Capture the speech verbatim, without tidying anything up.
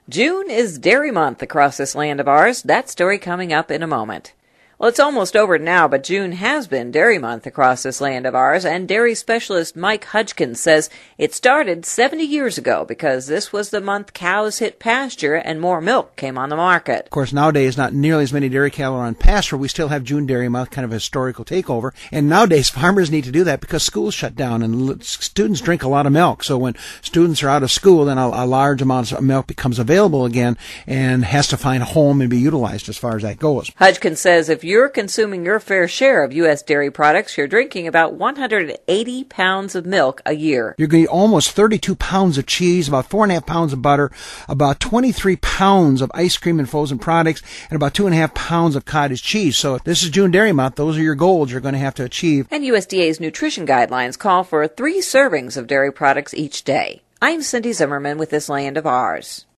June is Dairy Month across this land of ours. That story coming up in a moment. Well, it's almost over now, but June has been Dairy Month across this land of ours, and dairy specialist Mike Hudgkins says it started seventy years ago because this was the month cows hit pasture and more milk came on the market. Of course, nowadays, not nearly as many dairy cattle are on pasture. We still have June Dairy Month, kind of a historical takeover, and nowadays farmers need to do that because schools shut down and students drink a lot of milk. So when students are out of school, then a, a large amount of milk becomes available again and has to find a home and be utilized as far as that goes. Hudgkins says if you you're consuming your fair share of U S dairy products, you're drinking about one hundred eighty pounds of milk a year. You're going to eat almost thirty-two pounds of cheese, about four and a half pounds of butter, about twenty-three pounds of ice cream and frozen products, and about two and a half pounds of cottage cheese. So if this is June Dairy Month, those are your goals you're going to have to achieve. And U S D A's nutrition guidelines call for three servings of dairy products each day. I'm Cindy Zimmerman with This Land of Ours.